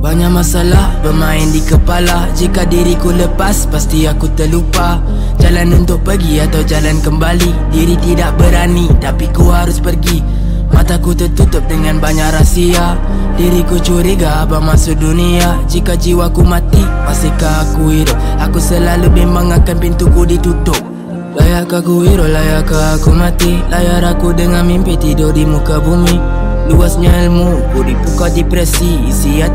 Banyak masalah bermain di kepala. Jika diriku lepas, pasti aku terlupa. Jalan untuk pergi atau jalan kembali. Diri tidak berani, tapi ku harus pergi. Mataku tertutup dengan banyak rahsia. Diriku curiga abang masuk dunia. Jika jiwaku mati, masihkah aku hidup? Aku selalu bimbang akan pintuku ditutup. Layakkah aku hidup, layakkah aku mati? Layar aku dengan mimpi tidur di muka bumi. Luasnya ilmu, ku dibuka depresi. Isi hati